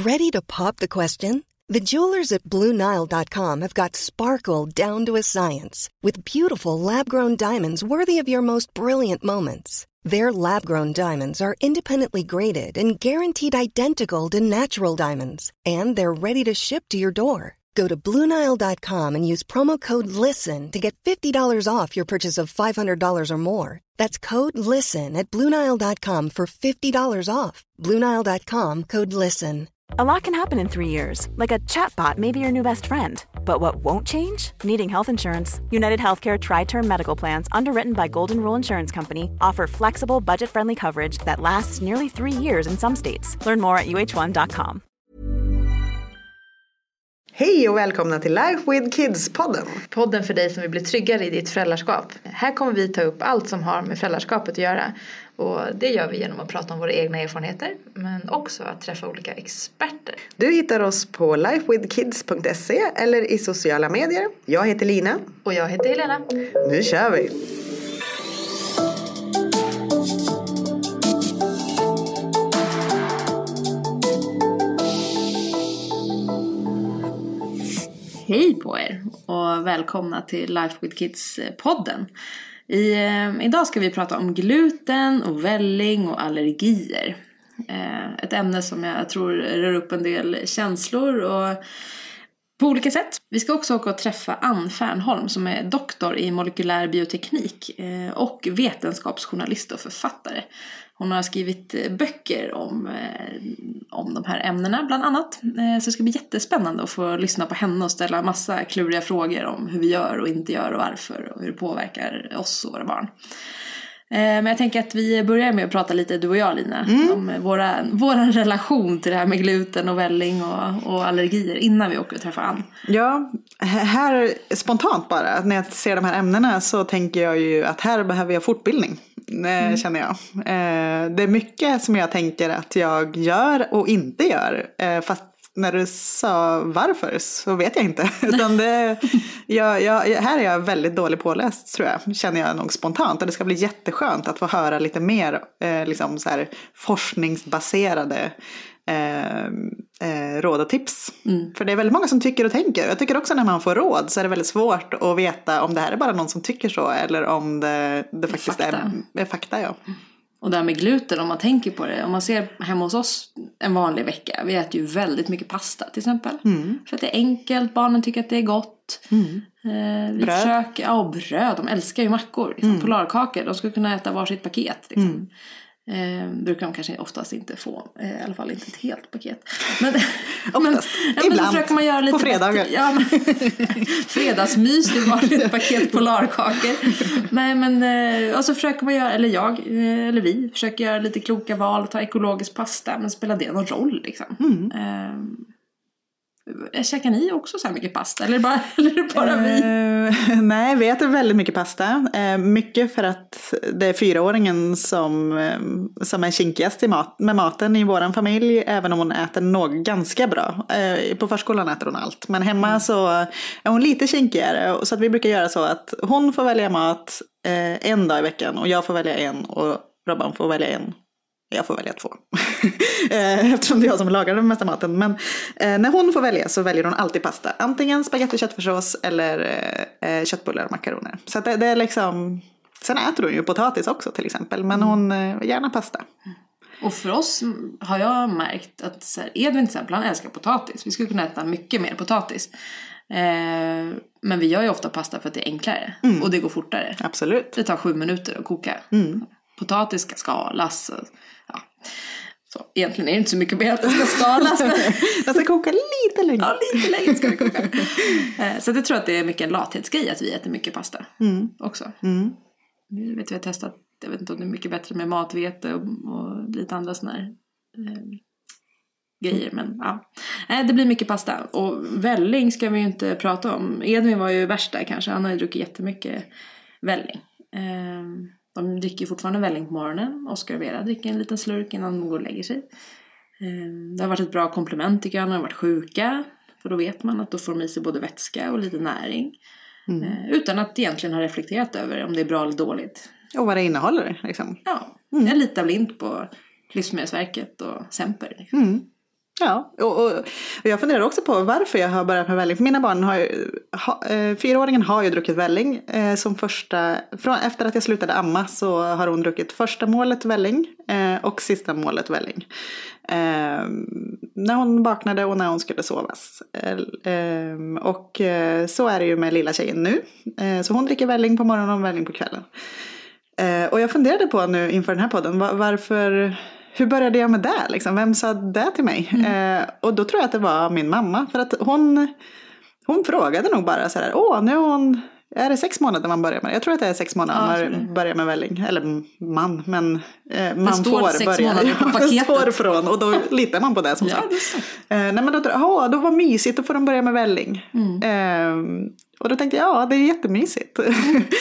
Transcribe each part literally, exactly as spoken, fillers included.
Ready to pop the question? The jewelers at Blue Nile dot com have got sparkle down to a science with beautiful lab-grown diamonds worthy of your most brilliant moments. Their lab-grown diamonds are independently graded and guaranteed identical to natural diamonds, and they're ready to ship to your door. Go to Blue Nile dot com and use promo code LISTEN to get fifty dollars off your purchase of five hundred dollars or more. That's code LISTEN at Blue Nile dot com for fifty dollars off. Blue Nile dot com, code LISTEN. A lot can happen in three years, like a chatbot may be your new best friend. But what won't change? Needing health insurance. United Healthcare Tri-Term Medical Plans, underwritten by Golden Rule Insurance Company, offer flexible, budget-friendly coverage that lasts nearly three years in some states. Learn more at U H one dot com. Hej och välkomna till Life with Kids-podden. Podden för dig som vill bli tryggare i ditt föräldraskap. Här kommer vi ta upp allt som har med föräldraskapet att göra. Och det gör vi genom att prata om våra egna erfarenheter, men också att träffa olika experter. Du hittar oss på life with kids punkt se eller i sociala medier. Jag heter Lina. Och jag heter Helena. Nu kör vi! Hej på er och välkomna till Life with Kids-podden. I, eh, idag ska vi prata om gluten och välling och allergier. Eh, ett ämne som jag tror rör upp en del känslor och på olika sätt. Vi ska också åka och träffa Ann Fernholm som är doktor i molekylär bioteknik eh, och vetenskapsjournalist och författare. Hon har skrivit böcker om, eh, om de här ämnena bland annat. Eh, så det ska bli jättespännande att få lyssna på henne och ställa massa kluriga frågor om hur vi gör och inte gör och varför och hur det påverkar oss och våra barn. Eh, men jag tänker att vi börjar med att prata lite, du och jag Lina, mm. om våra, våra relation till det här med gluten och välling och, och allergier innan vi åker och träffar Ann. Ja, här spontant bara, när jag ser de här ämnena så tänker jag ju att här behöver jag fortbildning. Mm. Känner jag. Det är mycket som jag tänker att jag gör och inte gör. Fast när du sa varför så vet jag inte. Utan det, jag, jag, här är jag väldigt dålig påläst tror jag. Känner jag nog spontant. Och det ska bli jätteskönt att få höra lite mer liksom så här, forskningsbaserade Eh, eh, råd och tips. Mm. För det är väldigt många som tycker och tänker. Jag tycker också när man får råd så är det väldigt svårt att veta om det här är bara någon som tycker så eller om det, det faktiskt fakta. Är, är fakta. Ja. Och det här med gluten, om man tänker på det, om man ser hemma hos oss en vanlig vecka, vi äter ju väldigt mycket pasta till exempel. Mm. För att det är enkelt, barnen tycker att det är gott. Mm. Eh, vi bröd. Försöker, ja, bröd, de älskar ju mackor, liksom. Mm. Polarkakor, de skulle kunna äta varsitt paket liksom. Mm. Eh, brukar de kanske oftast inte få, eh, i alla fall inte ett helt paket. Men, men, ja, men så försöker man göra lite på fredagar. Ja, men, fredagsmys, det var ett paket polarkakor. Nej, men eh, och så försöker man göra, eller jag, eh, eller vi försöker göra lite kloka val och ta ekologisk pasta, men spelar det någon roll liksom? Mm. Eh, Käkar ni också så här mycket pasta? Eller bara, eller är det bara vi? Uh, nej, vi äter väldigt mycket pasta. Uh, mycket för att det är fyraåringen som, uh, som är kinkigast i mat, med maten i våran familj. Även om hon äter något ganska bra. Uh, på förskolan äter hon allt. Men hemma mm. så är hon lite kinkigare. Så att vi brukar göra så att hon får välja mat uh, en dag i veckan. Och jag får välja en. Och Robban får välja en. Jag får välja två. Eftersom det är jag som lagar den mesta maten. Men eh, när hon får välja så väljer hon alltid pasta. Antingen spagetti och köttfärssås eller eh, köttbullar och makaroner. Så att det, det är liksom... Sen äter hon ju potatis också till exempel. Men hon eh, gärna pasta. Och för oss har jag märkt att så här, Edvin till exempel, han älskar potatis. Vi skulle kunna äta mycket mer potatis. Eh, men vi gör ju ofta pasta för att det är enklare. Mm. Och det går fortare. Absolut. Det tar sju minuter att koka. Mm. Potatis ska skalas. Och, ja. Så egentligen är det inte så mycket mer att det ska skalas. Men... Jag ska koka lite längre. Ja, lite längre ska vi koka. Så jag tror att det är mycket en lathetsgrej att vi äter mycket pasta mm. också. Mm. Nu vet vi har testat, jag vet inte om det är mycket bättre med matvete och, och lite andra sådana här eh, grejer. Men ja, det blir mycket pasta. Och välling ska vi ju inte prata om. Edvin var ju värst där kanske. Han har ju druckit jättemycket välling. Eh, De dricker fortfarande välling på morgonen. Oskar och Vera dricker en liten slurk innan de går och lägger sig. Det har varit ett bra komplement tycker jag när de har varit sjuka. För då vet man att då får de i sig både vätska och lite näring. Mm. Utan att egentligen ha reflekterat över om det är bra eller dåligt. Och vad det innehåller liksom. Ja, mm. jag litar blind på Livsmedelsverket och Semper. Liksom. Mm. Ja, och, och, och jag funderar också på varför jag har börjat med välling. För mina barn har ju, ha, eh, fyraåringen har ju druckit välling eh, som första, från, efter att jag slutade amma så har hon druckit första målet välling eh, och sista målet välling. Eh, när hon vaknade och när hon skulle sovas. Eh, eh, och eh, så är det ju med lilla tjejen nu. Eh, så hon dricker välling på morgonen och välling på kvällen. Eh, och jag funderade på nu inför den här podden, var, varför... Hur började jag med det? Liksom? Vem sa det till mig? Mm. Eh, och då tror jag att det var min mamma. För att hon, hon frågade nog bara så här. Åh, nu är hon... Är det sex månader man börjar med? Jag tror att det är sex månader ja, man börjar med välling. Eller man, men eh, man står får sex börja. Månader på paketet. Det står från och då litar man på det som ja, sagt. Det eh, nej men då, åh, då var mysigt, då får de börja med välling. Mm. Eh, och då tänkte jag, ja det är jättemysigt. eh,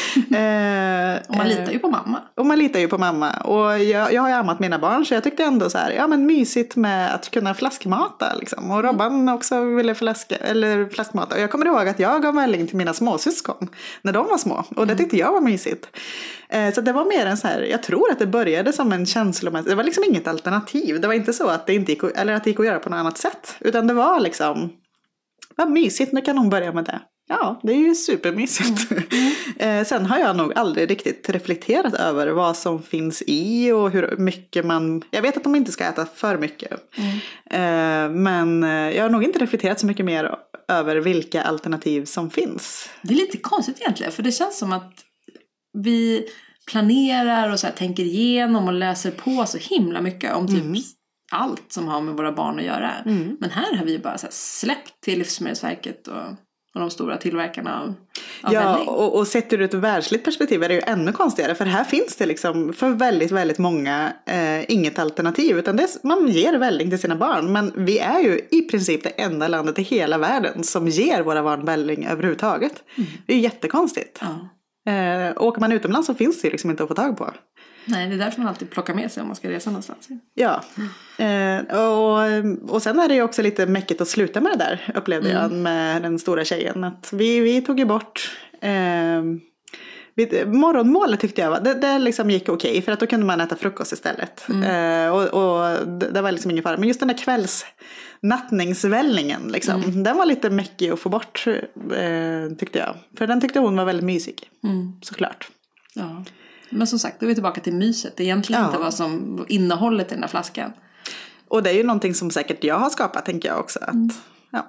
och man litar ju på mamma. Och man litar ju på mamma. Och jag, jag har ju ammat mina barn så jag tyckte ändå så här, ja men mysigt med att kunna flaskmata liksom. Och Robban mm. också ville flaska, eller flaskmata. Och jag kommer ihåg att jag gav välling till mina småsyskon när de var små. Och det tyckte jag var mysigt. Eh, så det var mer en så här, jag tror att det började som en känslomässig, det var liksom inget alternativ. Det var inte så att det inte gick, eller att det gick att göra på något annat sätt. Utan det var liksom, vad mysigt, nu kan hon börja med det. Ja, det är ju supermysigt. Mm. Mm. eh, sen har jag nog aldrig riktigt reflekterat över vad som finns i och hur mycket man... Jag vet att de inte ska äta för mycket. Mm. Eh, men jag har nog inte reflekterat så mycket mer över vilka alternativ som finns. Det är lite konstigt egentligen, för det känns som att vi planerar och så här, tänker igenom och läser på så himla mycket om typ... Mm. allt som har med våra barn att göra. Mm. Men här har vi bara så här släppt till Livsmedelsverket och... och de stora tillverkarna av, av ja, välling. och, och sett ur ett världsligt perspektiv är det ju ännu konstigare. För här finns det liksom för väldigt, väldigt många eh, inget alternativ. Utan det är, man ger välling till sina barn. Men vi är ju i princip det enda landet i hela världen som ger våra barn välling överhuvudtaget. Mm. Det är ju jättekonstigt. Ja. Eh, åker man utomlands så finns det ju liksom inte att få tag på. Nej, det är därför man alltid plockar med sig om man ska resa någonstans. Ja, mm. eh, och, och sen är det ju också lite mäckigt att sluta med det där, upplevde mm. jag med den stora tjejen. Att vi, vi tog ju bort, eh, vi, morgonmålet tyckte jag var, det, det liksom gick okej okay, för att då kunde man äta frukost istället. Mm. Eh, och och det, det var liksom ingen fara. Men just den där kvälls... nattningsvällningen liksom. Mm. Den var lite mäckig att få bort eh, tyckte jag. För den tyckte hon var väldigt mysig. Mm. Såklart. Ja. Men som sagt, då är vi tillbaka till myset. Det är egentligen ja. inte vad som innehållet i den här flaskan. Och det är ju någonting som säkert jag har skapat, tänker jag också. Att, mm. ja.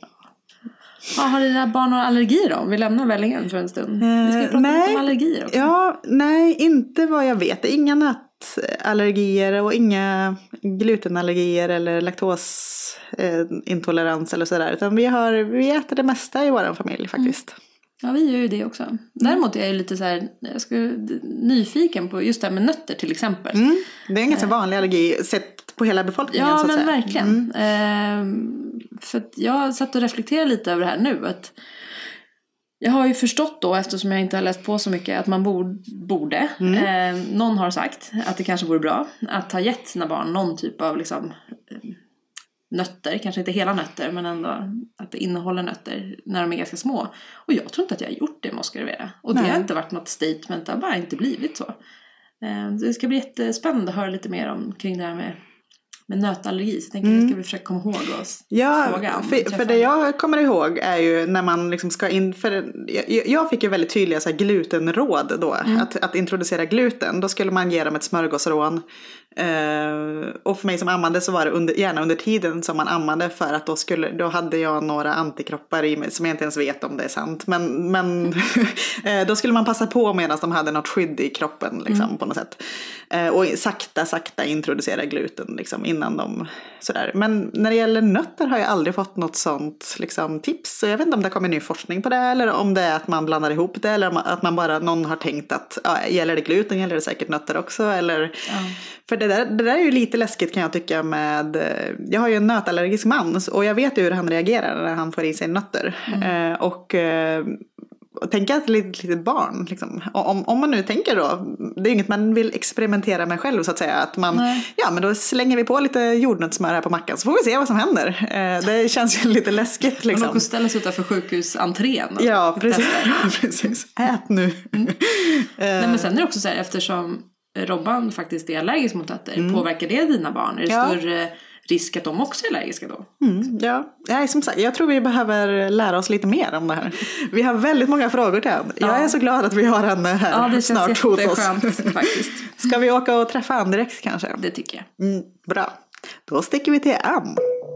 Ja, har dina barn några allergier då? Vi lämnar vällingen för en stund. Eh, vi ska prata nej. lite om allergier också. Ja, nej, inte vad jag vet. Inga nötallergier och inga glutenallergier eller laktosintolerans eller sådär. Utan vi, har, vi äter det mesta i vår familj faktiskt. Mm. Ja, vi gör ju det också. Däremot är jag lite så här, jag skulle, nyfiken på just det här med nötter till exempel. Mm. Det är en ganska vanlig allergi sett på hela befolkningen. Ja, så att men säga. verkligen. Mm. Eh, för att jag satt och reflekterade lite över det här nu. Att jag har ju förstått då, eftersom jag inte har läst på så mycket, att man borde. Mm. Eh, någon har sagt att det kanske vore bra att ha gett sina barn någon typ av liksom... nötter, kanske inte hela nötter men ändå att det innehåller nötter när de är ganska små. Och jag tror inte att jag har gjort det, måste jag säga. Och Nej. Det har inte varit något statement, det har bara inte blivit så. Det ska bli jättespännande att höra lite mer om kring det här med, med nötallergi. Så jag tänker mm. att ska vi försöka komma ihåg oss. Ja, för, för det jag kommer ihåg är ju när man liksom ska in, för jag, jag fick ju väldigt tydliga så här glutenråd då, mm. att, att introducera gluten. Då skulle man ge dem ett smörgåsrån. Uh, och för mig som ammade så var det under, gärna under tiden som man ammade, för att då, skulle, då hade jag några antikroppar i mig som jag inte ens vet om det är sant, men, men uh, då skulle man passa på medan de hade något skydd i kroppen liksom, mm. på något sätt uh, och sakta sakta introducera gluten liksom, innan de sådär. Men när det gäller nötter har jag aldrig fått något sånt liksom, tips, så jag vet inte om det kommer ny forskning på det eller om det är att man blandar ihop det, eller att man bara, någon har tänkt att ja, gäller det gluten gäller det säkert nötter också, eller mm. för det där, det där är ju lite läskigt kan jag tycka med, jag har ju en nötallergisk man och jag vet ju hur han reagerar när han får i sig nötter. Mm. Eh, och eh, tänka att ett litet, litet barn, liksom, om, om man nu tänker då, det är inget man vill experimentera med själv så att säga, att man, Nej. ja men då slänger vi på lite jordnötssmör här på mackan så får vi se vad som händer. Eh, det känns ju lite läskigt liksom. Man får ställa sig utanför sjukhusentrén. Ja, precis. precis. Ät nu. Mm. eh. Nej, men sen är det också så här, eftersom Robban faktiskt är allergisk mot nötter. Mm. Påverkar det dina barn? Är det ja. större risk att de också är allergiska då. Mm, ja, Nej, som sagt, jag tror vi behöver lära oss lite mer om det här. Vi har väldigt många frågor till Ann. Jag ja. är så glad att vi har henne här ja, det snart hos oss. faktiskt. Ska vi åka och träffa Ann direkt kanske? Det tycker jag. Mm, bra. Då sticker vi till Ann.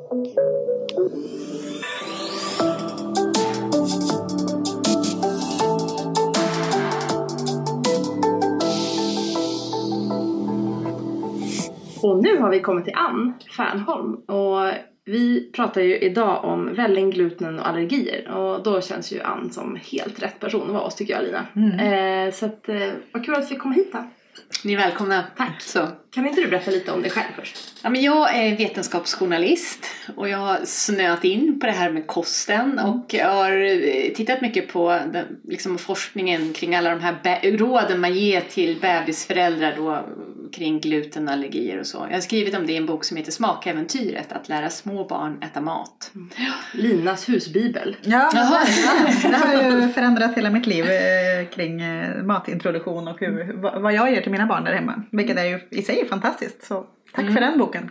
Och nu har vi kommit till Ann Fernholm och vi pratar ju idag om välling, gluten och allergier. Och då känns ju Ann som helt rätt person att vara oss, tycker jag, Lina. Mm. Eh, så att, eh, vad kul att vi kom hit här. Ni är välkomna. Tack. Så. Kan inte du berätta lite om dig själv först? Ja, men jag är vetenskapsjournalist och jag har snöat in på det här med kosten. Mm. Och jag har tittat mycket på den, liksom, forskningen kring alla de här bä- råden man ger till bebisföräldrar då, kring glutenallergier och så. Jag har skrivit om det i en bok som heter Smakäventyret, att lära små barn äta mat. Mm. Linas husbibel. Ja, ja, det har ju förändrat hela mitt liv eh, kring eh, matintroduktion och hur, vad, vad jag ger till mina barn där hemma. Vilket är ju i sig fantastiskt, så tack mm. för den boken.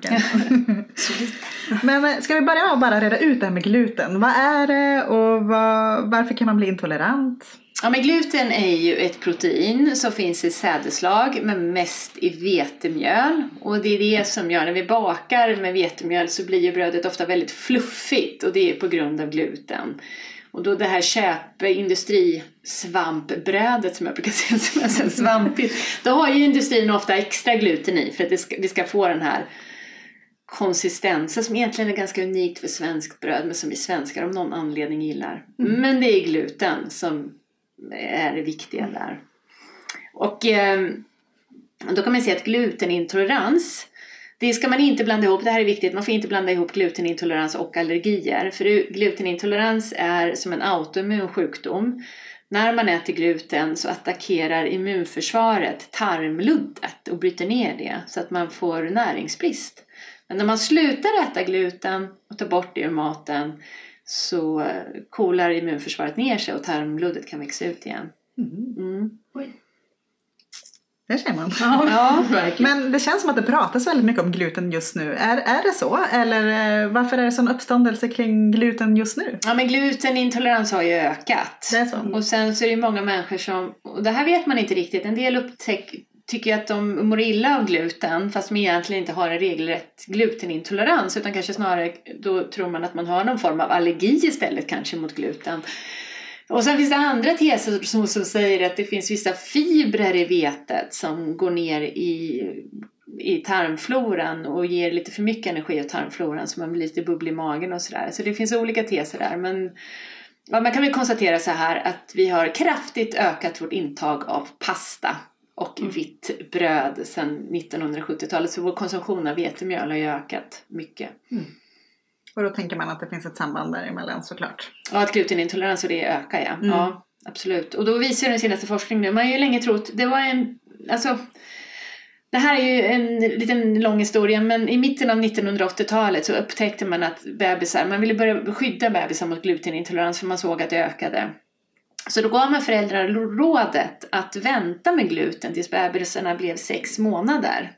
Men ska vi börja med att bara reda ut det här med gluten? Vad är det och vad, varför kan man bli intolerant? Ja, men gluten är ju ett protein som finns i sädeslag, men mest i vetemjöl. Och det är det som gör, när vi bakar med vetemjöl så blir ju brödet ofta väldigt fluffigt, och det är på grund av gluten. Och då det här köp industrisvampbrödet som jag brukar säga som är så svampigt, då har ju industrin ofta extra gluten i för att det ska, vi ska få den här konsistensen som egentligen är ganska unikt för svenskt bröd, men som vi svenskar om någon anledning gillar. Mm. Men det är gluten som är det viktiga där. Och eh, då kan man säga att glutenintolerans, det ska man inte blanda ihop. Det här är viktigt. Man får inte blanda ihop glutenintolerans och allergier. För glutenintolerans är som en autoimmun sjukdom. När man äter gluten så attackerar immunförsvaret tarmluddet och bryter ner det så att man får näringsbrist. Men när man slutar äta gluten och tar bort det ur maten så kolar immunförsvaret ner sig och tarmluddet kan växa ut igen. Mm. Oj. Det ser man. Ja, men det känns som att det pratas väldigt mycket om gluten just nu. Är, är det så? Eller varför är det sån uppståndelse kring gluten just nu? Ja, men glutenintolerans har ju ökat. Det är så. Och sen så är det många människor som, och det här vet man inte riktigt, en del upptäck, tycker att de mår illa av gluten fast de egentligen inte har en regelrätt glutenintolerans, utan kanske snarare då tror man att man har någon form av allergi istället kanske mot gluten. Och sen finns det andra teser som, som säger att det finns vissa fibrer i vetet som går ner i, i tarmfloran och ger lite för mycket energi åt tarmfloran så man blir lite bubblig i magen och sådär. Så det finns olika teser där, men ja, man kan väl konstatera så här att vi har kraftigt ökat vårt intag av pasta och mm. vitt bröd sedan nittonhundrasjuttiotalet, så vår konsumtion av vetemjöl har ju ökat mycket. Mm. Och då tänker man att det finns ett samband däremellan såklart. Ja, att glutenintolerans och det ökar, ja. Mm. Ja, absolut. Och då visar den senaste forskningen nu, man har ju länge trott, det var en, alltså, det här är ju en liten lång historia, men i mitten av nittonhundraåttiotalet så upptäckte man att bebisar, man ville börja skydda bebisar mot glutenintolerans för man såg att det ökade. Så då gav man föräldrar rådet att vänta med gluten tills bebisarna blev sex månader.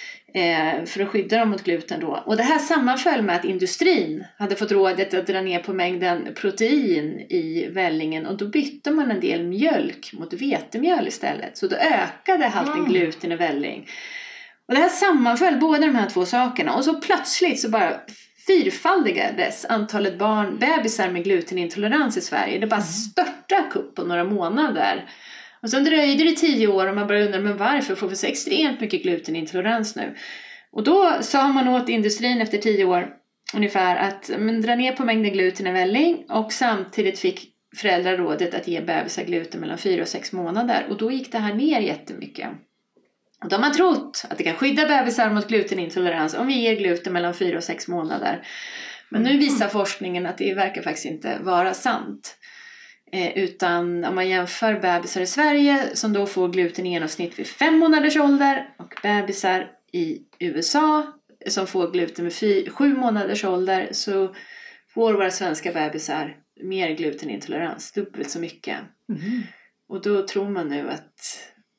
Eh, för att skydda dem mot gluten då. Och det här sammanföll med att industrin hade fått rådet att dra ner på mängden protein i vällingen, och då bytte man en del mjölk mot vetemjöl istället. Så då ökade halten mm. gluten i välling. Och det här sammanföll, båda de här två sakerna, och så plötsligt så bara fyrfaldigades antalet barn, bebisar med glutenintolerans i Sverige. Det bara störtade upp på några månader. Och sen dröjde det tio år och man började undra, men varför får vi så extremt mycket glutenintolerans nu? Och då sa man åt industrin efter tio år ungefär att men, dra ner på mängden gluten i välling, och samtidigt fick föräldrar rådet att ge bebisar gluten mellan fyra och sex månader. Och då gick det här ner jättemycket. Och då har man trott att det kan skydda bebisar mot glutenintolerans om vi ger gluten mellan fyra och sex månader. Men nu visar forskningen att det verkar faktiskt inte vara sant. Eh, utan om man jämför bebisar i Sverige som då får gluten i genomsnitt vid fem månaders ålder, och bebisar i U S A som får gluten vid fy, sju månaders ålder, så får våra svenska bebisar mer glutenintolerans, dubbelt så mycket. Mm. Och då tror man nu att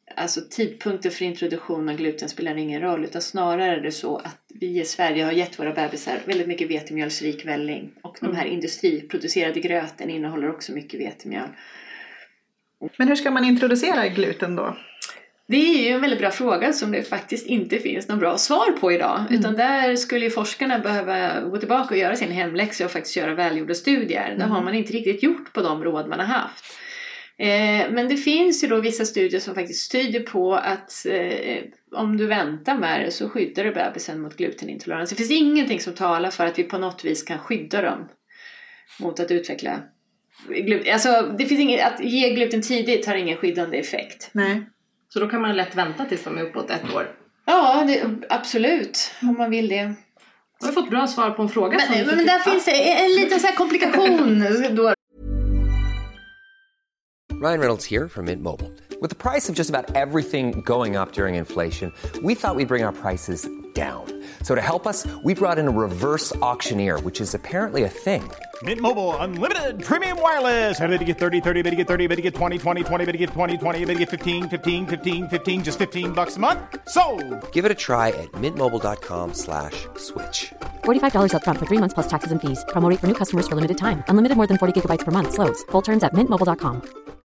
alltså tidpunkter för introduktion av gluten spelar ingen roll, utan snarare är det så att vi i Sverige har gett våra bebisar väldigt mycket vetemjölsrik välling, och de här industriproducerade gröten innehåller också mycket vetemjöl. Men hur ska man introducera gluten då? Det är ju en väldigt bra fråga som det faktiskt inte finns någon bra svar på idag. Mm. Utan där skulle ju forskarna behöva gå tillbaka och göra sin hemläxa och faktiskt göra välgjorda studier. Mm. Det har man inte riktigt gjort på de råd man har haft. Eh, men det finns ju då vissa studier som faktiskt tyder på att eh, om du väntar med det så skyddar du bebisen mot glutenintolerans. Det finns ingenting som talar för att vi på något vis kan skydda dem mot att utveckla gluten. Alltså det finns inget, att ge gluten tidigt har ingen skyddande effekt. Nej. Så då kan man lätt vänta tills de är uppåt ett år. Ja, det, absolut. Om man vill det. Jag har fått bra svar på en fråga. Men, men, men där finns det en liten så här komplikation då. Ryan Reynolds here from Mint Mobile. With the price of just about everything going up during inflation, we thought we'd bring our prices down. So to help us, we brought in a reverse auctioneer, which is apparently a thing. Mint Mobile Unlimited Premium Wireless. How to get thirty, thirty, how to get thirty, how to get twenty, twenty, twenty, how to get twenty, twenty, how to get fifteen, fifteen, fifteen, fifteen, just fifteen bucks a month? Sold! Give it a try at mintmobile.com slash switch. forty-five dollars up front for three months plus taxes and fees. Promo rate for new customers for limited time. Unlimited more than forty gigabytes per month. Slows full terms at mint mobile dot com.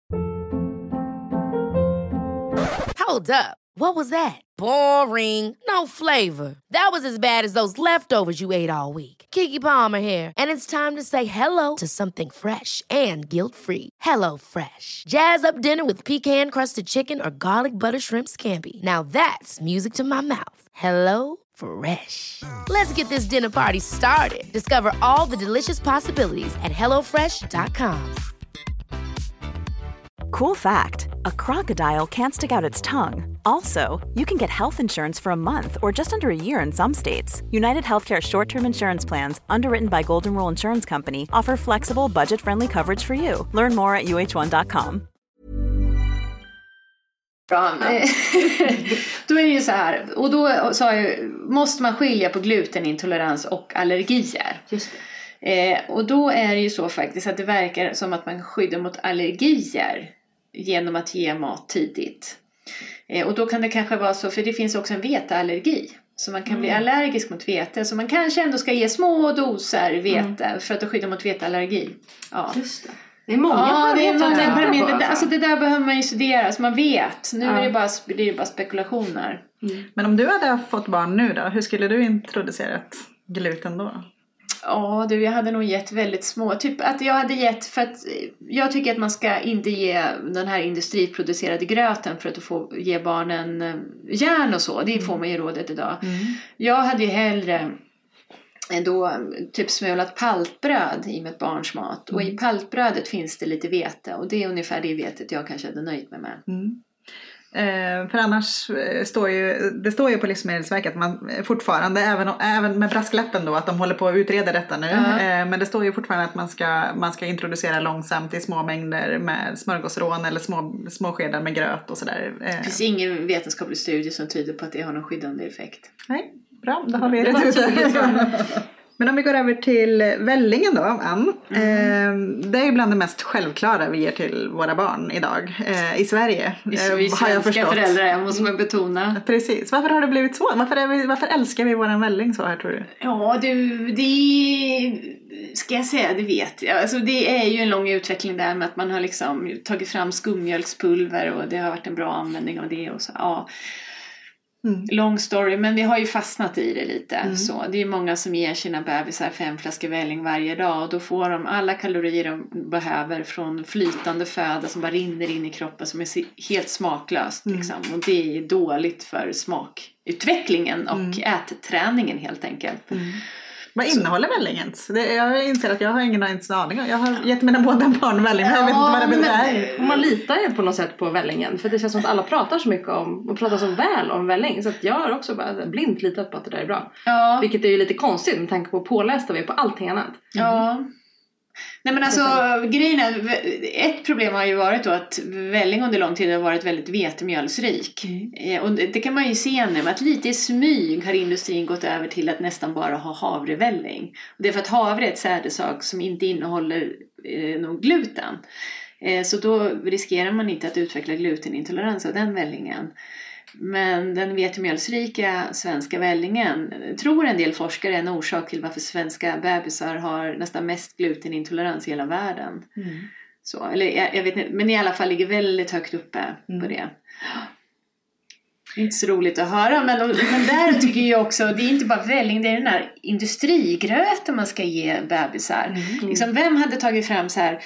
Hold up. What was that? Boring. No flavor. That was as bad as those leftovers you ate all week. Keke Palmer here, and it's time to say hello to something fresh and guilt-free. Hello Fresh. Jazz up dinner with pecan-crusted chicken or garlic butter shrimp scampi. Now that's music to my mouth. Hello Fresh. Let's get this dinner party started. Discover all the delicious possibilities at hello fresh dot com. Cool fact, a crocodile can't stick out its tongue. Also, you can get health insurance for a month or just under a year in some states. United Healthcare short-term insurance plans, underwritten by Golden Rule Insurance Company, offer flexible, budget-friendly coverage for you. Learn more at u h one dot com. Bra. Då är det ju så här, och då sa jag, måste man skilja på glutenintolerans och allergier. Just det. Eh, och då är det ju så faktiskt att det verkar som att man skyddar mot allergier genom att ge mat tidigt. Eh, och då kan det kanske vara så, för det finns också en veteallergi. Så man kan mm. bli allergisk mot vete. Så man kanske ändå ska ge små doser vete mm. för att skydda mot veteallergi. Ja. Just det. Det är många ja, det, är någon, det, det, det, det, alltså det där behöver man ju studera så man vet. Nu ja. är det bara, det är bara spekulationer. Mm. Men om du hade fått barn nu då, hur skulle du introducerat gluten då? Ja, du, jag hade nog gett väldigt små. Typ att jag hade gett, för att jag tycker att man ska inte ge den här industriproducerade gröten för att få ge barnen järn och så. Det får man ju rådet idag. Mm. Jag hade ju hellre då typ smulat paltbröd i mitt barns mat. Mm. Och i paltbrödet finns det lite vete. Och det är ungefär det vetet jag kanske hade nöjt mig med. Mm. Eh, för annars står ju, det står ju på Livsmedelsverket att man fortfarande, även, även med brasklappen då, att de håller på att utreda detta nu. Uh-huh. Eh, men det står ju fortfarande att man ska, man ska introducera långsamt i små mängder med smörgåsrån eller små, små skedar med gröt och sådär. Eh. Det finns ingen vetenskaplig studie som tyder på att det har någon skyddande effekt. Nej, bra, då har vi det ute. Men om vi går över till vällingen då, Ann. Mm. Eh, det är ju bland det mest självklara vi ger till våra barn idag eh, i Sverige. Vi, eh, vi har jag förstått. Föräldrar är, måste man betona. Precis. Varför har det blivit så? Varför, är vi, varför älskar vi våran välling så här, tror du? Ja, du, det ska jag säga, det vet jag. Alltså, det är ju en lång utveckling där med att man har liksom tagit fram skummjölkspulver och det har varit en bra användning av det och så, ja. Mm. Long story, men vi har ju fastnat i det lite. Mm. Så det är många som ger sina bebisar fem flaskor välling varje dag och då får de alla kalorier de behöver från flytande föda som bara rinner in i kroppen som är helt smaklöst. Mm. Liksom. Och det är dåligt för smakutvecklingen och mm. ätträningen helt enkelt. Mm. Vad innehåller vällingen? Jag inser att jag har ingen aning. Jag har gett mina båda barn välling, men jag vet inte vad det är. Man litar ju på något sätt på vällingen. För det känns som att alla pratar så mycket om, och pratar så väl om välling. Så att jag har också bara blint litat på att det där är bra. Ja. Vilket är ju lite konstigt med tanke på pålästa vi på allting annat. Mm. Ja. Nej men alltså grejen är, ett problem har ju varit då att välling under lång tid har varit väldigt vetemjölsrik. Mm. Och det kan man ju se nu, att lite i smyg har industrin gått över till att nästan bara ha havrevälling. Och det är för att havre är ett sädesslag som inte innehåller eh, någon gluten. Eh, så då riskerar man inte att utveckla glutenintolerans av den vällingen. Men den vetemjölsrika svenska vällingen tror en del forskare är en orsak till varför svenska bebisar har nästan mest glutenintolerans i hela världen. Mm. Så, eller jag, jag vet inte, men i alla fall ligger väldigt högt uppe mm. på det. Inte så roligt att höra, men, men där tycker jag också, det är inte bara välling, det är den här industrigröten man ska ge bebisar. Mm. Liksom, vem hade tagit fram så här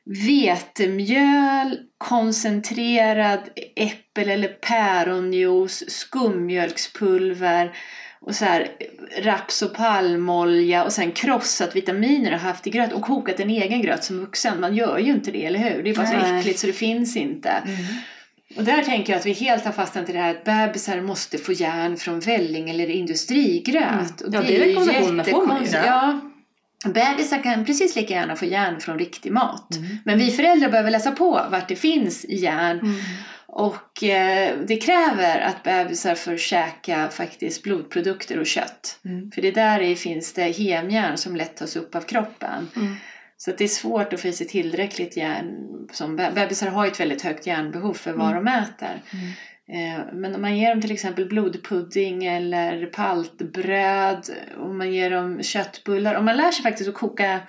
vetemjöl, koncentrerad äppel- eller päronjuice, skummjölkspulver och så här raps- och palmolja och sen krossat vitaminer och haft i gröt och kokat en egen gröt som vuxen. Man gör ju inte det, eller hur? Det är bara så Nej. äckligt så det finns inte. Mm. Och där tänker jag att vi helt har fastnat i det här att bebisar måste få järn från välling eller industrigröt. Mm. Ja, det, det är rekommendationen får man ju. Ja. Bebisar kan precis lika gärna få järn från riktig mat. Mm. Men vi föräldrar behöver läsa på vart det finns järn. Mm. Och eh, det kräver att bebisar får käka faktiskt blodprodukter och kött. Mm. För det där är, finns det hemjärn som lätt tas upp av kroppen. Mm. Så att det är svårt att få i sig tillräckligt järn. Som bebisar har ett väldigt högt järnbehov för vad mm. de äter. Mm. Men om man ger dem till exempel blodpudding eller paltbröd, om man ger dem köttbullar, om man lär sig faktiskt att koka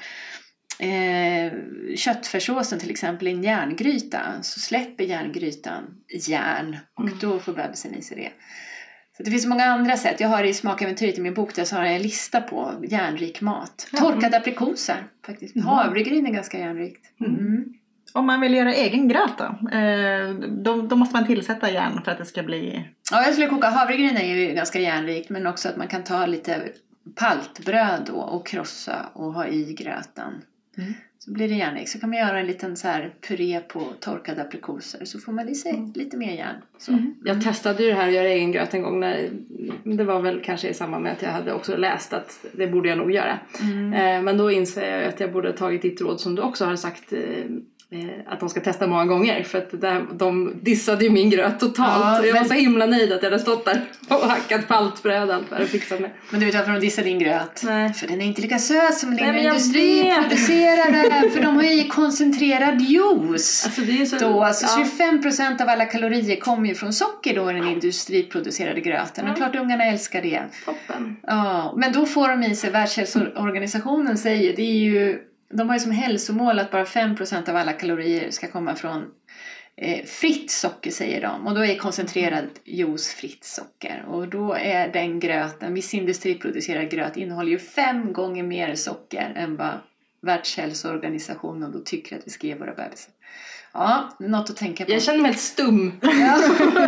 eh, köttfärssåsen till exempel i en järngryta, så släpper järngrytan järn och mm. då får bebisen i sig det. Så det finns många andra sätt. Jag har i Smakäventyret i min bok där så har jag en lista på järnrik mat. Mm. Torkade aprikoser faktiskt. Mm. Havregryn är ganska järnrikt. Mm. Mm. Om man vill göra egen gröt då, då, då måste man tillsätta järn för att det ska bli... Ja, jag skulle koka havregryn är ju ganska järnrikt, men också att man kan ta lite paltbröd då och krossa och ha i gröten. Mm. Så blir det järnrikt. Så kan man göra en liten så här puré på torkade aprikoser, så får man i sig mm. lite mer järn. Så. Mm. Jag testade ju det här att göra egen gröt en gång. När, det var väl kanske i samband med att jag hade också läst att det borde jag nog göra. Mm. Eh, men då inser jag att jag borde ha tagit ditt råd som du också har sagt... Eh, att de ska testa många gånger. För att där, de dissade ju min gröt totalt. Ja, jag men... var så himla nöjd att jag hade stått där och hackat paltbröd allt för att fixa med. Men du vet varför de dissade din gröt? Nej. För den är inte lika söt som din industriproducerade. För de har ju koncentrerad juice. Alltså det är så... Då, alltså ja. tjugofem procent av alla kalorier kommer ju från socker då i den industriproducerade gröten. Ja. Och klart ungarna älskar det. Toppen. Ja, men då får de i sig, Världshälsoorganisationen säger, det är ju... De har ju som hälsomål att bara fem procent av alla kalorier ska komma från eh, fritt socker, säger de. Och då är koncentrerad juice fritt socker. Och då är den gröten, viss industriproducerad gröt, innehåller ju fem gånger mer socker än vad Världshälsoorganisationen då tycker att vi ska ge våra bebisar. Ja, något att tänka på. Jag känner mig helt stum. Ja.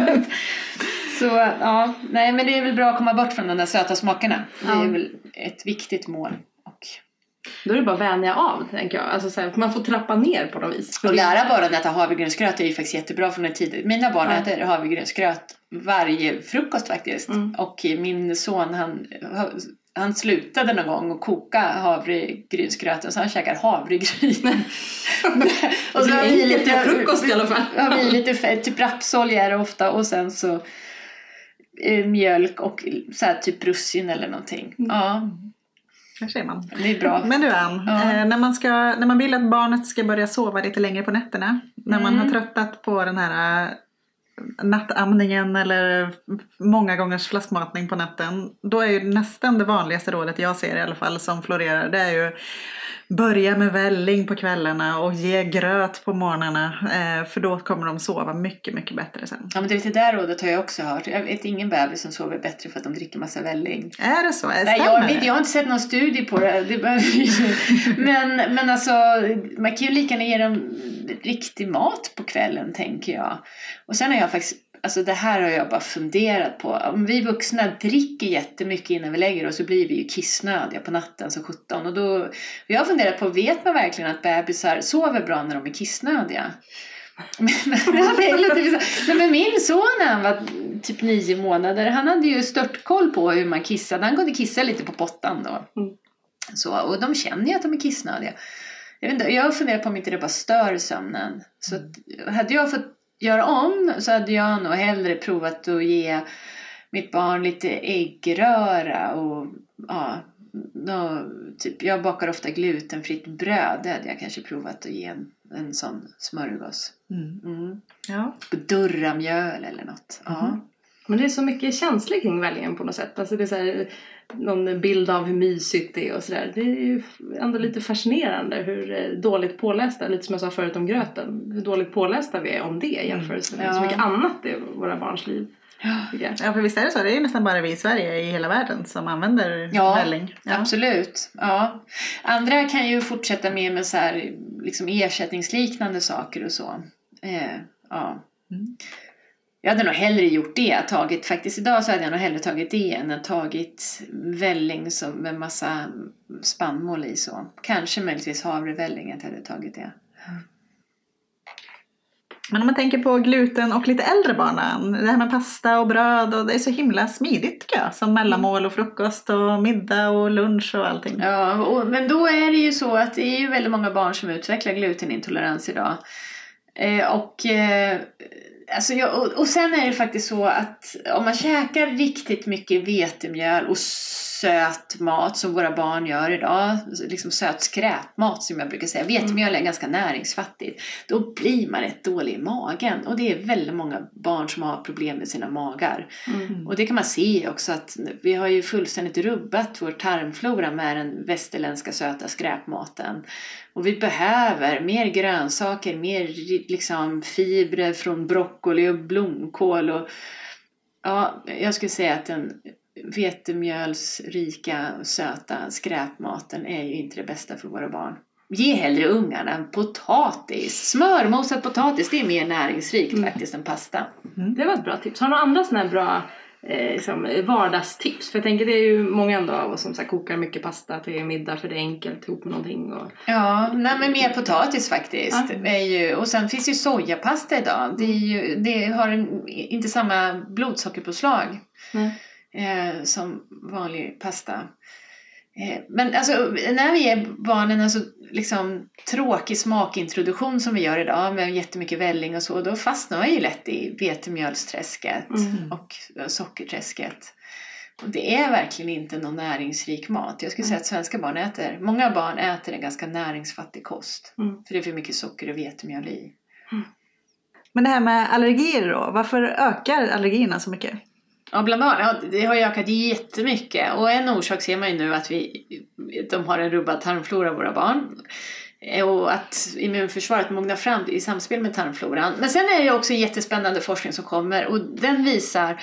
Så ja, nej, men det är väl bra att komma bort från de där söta smakerna. Det är väl ett viktigt mål. Och då är det bara vänja av, tänker jag. Alltså så här, man får trappa ner på något vis. Och lära barnen att äta havregrynsgröt är ju faktiskt jättebra från en tid. Mina barn ja. äter havregrynsgröt varje frukost faktiskt. Mm. Och min son, han, han slutade någon gång att koka havregrynsgröten, så han käkar havregryn. Och så har vi lite frukost i alla fall. Har vi lite fett, typ rapsolja är det ofta. Och sen så eh, mjölk och så här, typ russin eller någonting. Mm. Ja. Ser man. Det är bra. Men du Ann, ja. eh, när, man ska, när man vill att barnet ska börja sova lite längre på nätterna, när mm. man har tröttat på den här äh, nattamningen eller många gångers flaskmatning på natten, då är ju nästan det vanligaste rådet jag ser i alla fall som florerar, det är ju börja med välling på kvällarna och ge gröt på morgnarna, eh, för då kommer de sova mycket, mycket bättre sen. Ja, men det, det där rådet har jag också hört. Jag vet ingen bebis som sover bättre för att de dricker massa välling. Är det så? Är det Nej, jag, vet, jag har inte sett någon studie på det. det men, men alltså, man kan ju lika gärna ge dem riktig mat på kvällen, tänker jag. Och sen har jag faktiskt, alltså det här har jag bara funderat på. Om vi vuxna dricker jättemycket innan vi lägger oss, så blir vi ju kissnödiga på natten som sjutton. Och då, jag har funderat på, vet man verkligen att bebisar sover bra när de är kissnödiga? Men, men, men min son, han var typ nio månader, han hade ju stört koll på hur man kissade. Han kunde kissa lite på pottan då. Mm. Så, och de känner ju att de är kissnödiga. Jag vet inte, jag har funderat på om inte det bara stör sömnen. Så att, hade jag fått göra om, så hade jag nog hellre provat att ge mitt barn lite äggröra och ja, då, typ, jag bakar ofta glutenfritt bröd. Det hade jag kanske provat att ge en, en sån smörgås. Mm. Mm. Ja. Durramjöl eller något. Mm. Ja. Men det är så mycket känsligt kring vällingen på något sätt. Alltså det är så här, någon bild av hur mysigt det är och sådär. Det är ju ändå lite fascinerande hur dåligt pålästa, lite som jag sa förut om gröten, hur dåligt pålästa vi är om det jämfört med ja. så mycket annat i våra barns liv. Ja, för visst är det så. Det är ju nästan bara vi i Sverige i hela världen som använder ja, välling. Ja, absolut. Ja. Andra kan ju fortsätta med, med så här, liksom ersättningsliknande saker och så. Eh, ja. Mm. Jag hade nog hellre gjort det. Tagit, faktiskt idag så hade jag nog hellre tagit det än att tagit välling som med massa spannmål i så. Kanske möjligtvis havrevälling att jag hade tagit det. Men om man tänker på gluten och lite äldre barnen, det här med pasta och bröd, och det är så himla smidigt tycker jag, som mellanmål och frukost och middag och lunch och allting. Ja, och, men då är det ju så att det är ju väldigt många barn som utvecklar glutenintolerans idag. Eh, och, eh, alltså jag, och, och sen är det faktiskt så att om man käkar riktigt mycket vetemjöl och söt mat som våra barn gör idag, liksom söt skräpmat som jag brukar säga, vetemjöl är ganska näringsfattigt, då blir man rätt dålig i magen, och det är väldigt många barn som har problem med sina magar. Mm. Och det kan man se också att vi har ju fullständigt rubbat vår tarmflora med den västerländska söta skräpmaten. Och vi behöver mer grönsaker, mer liksom fibrer från broccoli och blomkål. Och, ja, jag skulle säga att den vetemjölsrika söta skräpmaten är ju inte det bästa för våra barn. Ge hellre ungarna potatis. Smörmosad potatis, det är mer näringsrikt mm. faktiskt än pasta. Mm. Det var ett bra tips. Har du några andra sådana här bra eh, liksom, vardagstips? För jag tänker det är ju många ändå av oss som så här, kokar mycket pasta till middag för det är enkelt ihop med någonting. Och... Ja, nej, men mer potatis faktiskt. Mm. Är ju, och sen finns ju sojapasta idag. Det, är ju, det har en, inte samma blodsockerpåslag mm. eh, som vanlig pasta. Eh, men alltså när vi ger barnen alltså, liksom, tråkig smakintroduktion som vi gör idag med jättemycket välling och så, då fastnar jag ju lätt i vetemjölsträsket mm. och sockerträsket. Och det är verkligen inte någon näringsrik mat. Jag skulle mm. säga att svenska barn äter, många barn äter en ganska näringsfattig kost. Mm. För det är för mycket socker och vetemjöl i. Mm. Men det här med allergier då, varför ökar allergierna så mycket? Ja, bland barn, ja, det har ju ökat jättemycket. Och en orsak ser man ju nu att vi, de har en rubbad tarmflora, våra barn. Och att immunförsvaret mognar fram i samspel med tarmfloran. Men sen är det ju också en jättespännande forskning som kommer. Och den visar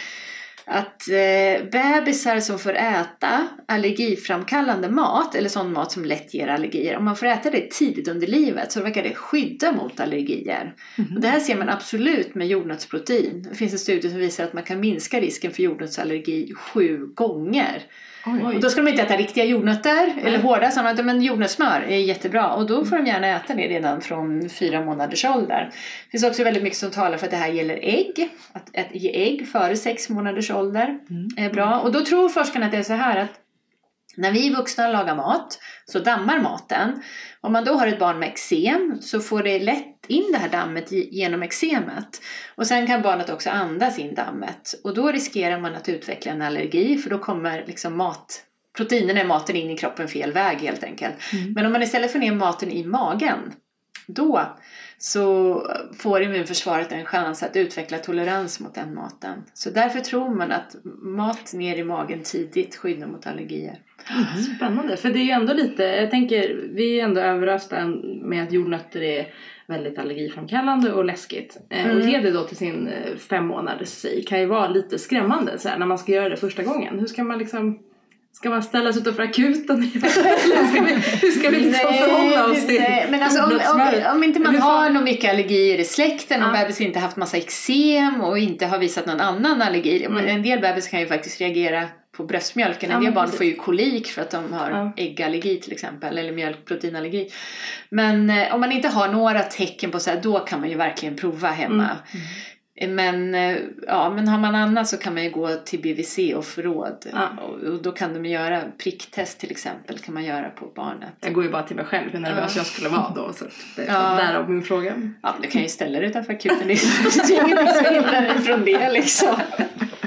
att eh, bebisar som får äta allergiframkallande mat, eller sån mat som lätt ger allergier, om man får äta det tidigt under livet så verkar det skydda mot allergier. Mm-hmm. Och det här ser man absolut med jordnötsprotein. Det finns en studie som visar att man kan minska risken för jordnötsallergi sju gånger. Oj. Och då ska de inte äta riktiga jordnötter Nej. eller hårda sådana, men jordnötssmör är jättebra, och då får de gärna äta det redan från fyra månaders ålder. Det finns också väldigt mycket som talar för att det här gäller ägg, att, att ge ägg före sex månaders ålder mm. är bra. Och då tror forskarna att det är så här att när vi vuxna lagar mat så dammar maten. Om man då har ett barn med eksem så får det lätt in det här dammet genom eksemet. Och sen kan barnet också andas in dammet. Och då riskerar man att utveckla en allergi, för då kommer liksom mat, proteinerna i maten in i kroppen fel väg helt enkelt. Mm. Men om man istället får ner maten i magen, då så får immunförsvaret en chans att utveckla tolerans mot den maten. Så därför tror man att mat ner i magen tidigt skyddar mot allergier. Mm. Spännande, för det är ju ändå lite, jag tänker, vi är ändå överrösta med att jordnötter är väldigt allergiframkallande och läskigt. Mm. Och ge det då till sin fem månaders sig kan ju vara lite skrämmande så här, när man ska göra det första gången. Hur ska man liksom... Ska man ställa sig utanför akuten? Eller ska vi, hur ska vi liksom nej, förhålla oss till nej, men alltså, om, om, om inte man har någon mycket allergier i släkten och ja. bebis inte haft massa eksem och inte har visat någon annan allergi. Mm. En del bebis kan ju faktiskt reagera på bröstmjölken. En del ja, barn får ju kolik för att de har ja. äggallergi till exempel, eller mjölkproteinallergi. Men eh, om man inte har några tecken på så här, då kan man ju verkligen prova hemma. Mm. Mm. Men, ja, men har man annat så kan man ju gå till B V C och få råd. Ja. Och, och då kan de göra pricktest till exempel, kan man göra på barnet. Jag går ju bara till mig själv hur nervös ja. jag skulle vara då. Så det är ja. därav min fråga. Ja, du kan ju ställa dig utanför akuten. Det är ingenting som hindrar dig från det liksom.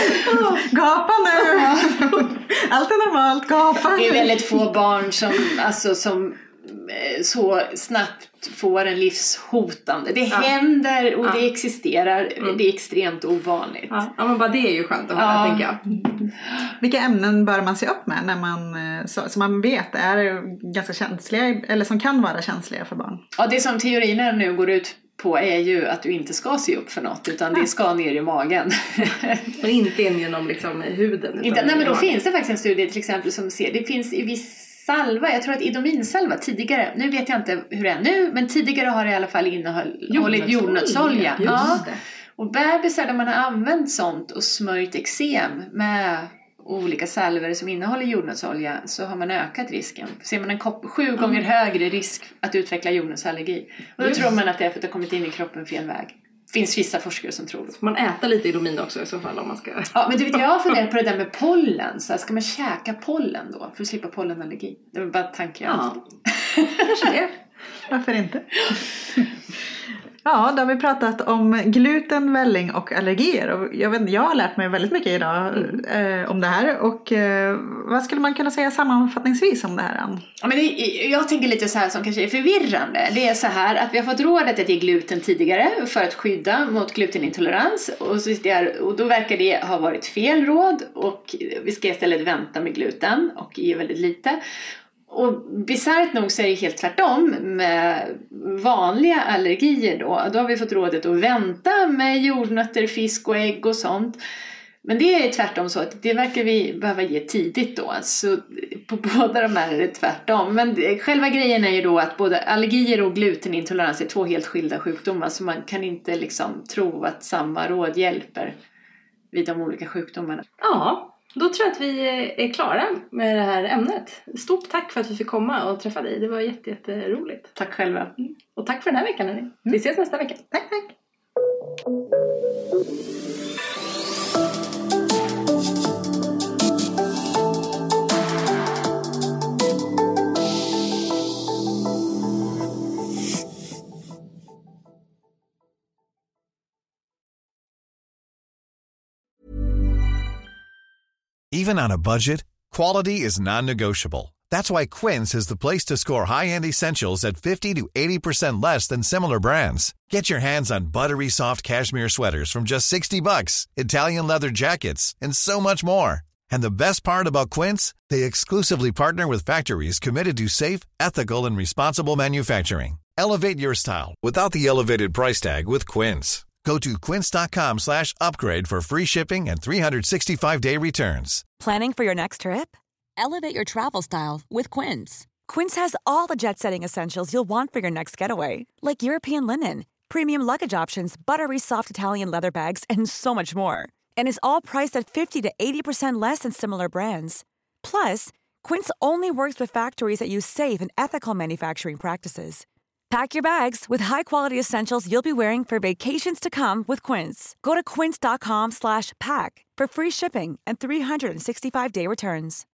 Gapa nu! Allt är normalt, gapa. Det är väldigt få barn som, alltså, som så snabbt får en livshotande. Det ja. händer och ja. det existerar. Mm. Det är extremt ovanligt. Ja. ja, men bara det är ju skönt att höra, ja. tänker jag. Vilka ämnen bör man se upp med när man, så, som man vet är ganska känsliga eller som kan vara känsliga för barn? Ja, det som teorierna nu går ut på är ju att du inte ska se upp för något, utan det ska ner i magen. Men inte in genom liksom huden. Inte, nej, men då finns det faktiskt en studie till exempel som ser, det finns i viss salva, jag tror att idominsalva tidigare, nu vet jag inte hur det är nu, men tidigare har det i alla fall innehållit jordnötsolja. Ja. Och bebisar där man har använt sånt och smörjt eksem med olika salver som innehåller jordnötsolja, så har man ökat risken. Ser man en kopp, sju mm. gånger högre risk att utveckla jordnötsallergi. Och då Just. tror man att det är för att det har kommit in i kroppen fel väg. Finns vissa forskare som tror det. Så man äter lite idomin också i så fall om man ska... Ja, men du vet, jag har funderat på det där med pollen. Så här, ska man käka pollen då för att slippa pollenallergi? Det var bara tanken. Ja, kanske det. Varför inte? Ja, då har vi pratat om gluten, välling och allergier. Och jag, vet, jag har lärt mig väldigt mycket idag mm. eh, om det här. Och eh, vad skulle man kunna säga sammanfattningsvis om det här, Ann? Ja, men det, jag tänker lite så här som kanske är förvirrande. Det är så här att vi har fått rådet att ge gluten tidigare för att skydda mot glutenintolerans. Och, så är, och då verkar det ha varit fel råd. Och vi ska istället vänta med gluten och ge väldigt lite. Och bisarrt nog så är det helt tvärtom med vanliga allergier då. Då har vi fått rådet att vänta med jordnötter, fisk och ägg och sånt. Men det är tvärtom så att det verkar vi behöva ge tidigt då. Så på båda de här är det tvärtom. Men det, själva grejen är ju då att både allergier och glutenintolerans är två helt skilda sjukdomar. Så man kan inte liksom tro att samma råd hjälper vid de olika sjukdomarna. Ja. Då tror jag att vi är klara med det här ämnet. Stort tack för att vi fick komma och träffa dig. Det var jätte, jätteroligt. Tack själva. Mm. Och tack för den här veckan, hörni. Vi ses nästa vecka. Tack, tack. Even on a budget, quality is non-negotiable. That's why Quince is the place to score high-end essentials at fifty to eighty percent less than similar brands. Get your hands on buttery soft cashmere sweaters from just sixty bucks, Italian leather jackets, and so much more. And the best part about Quince, they exclusively partner with factories committed to safe, ethical, and responsible manufacturing. Elevate your style without the elevated price tag with Quince. Go to quince.com slash upgrade for free shipping and three sixty-five day returns. Planning for your next trip? Elevate your travel style with Quince. Quince has all the jet-setting essentials you'll want for your next getaway, like European linen, premium luggage options, buttery soft Italian leather bags, and so much more. And is all priced at fifty to eighty percent less than similar brands. Plus, Quince only works with factories that use safe and ethical manufacturing practices. Pack your bags with high-quality essentials you'll be wearing for vacations to come with Quince. Go to quince.com slash pack for free shipping and three sixty-five day returns.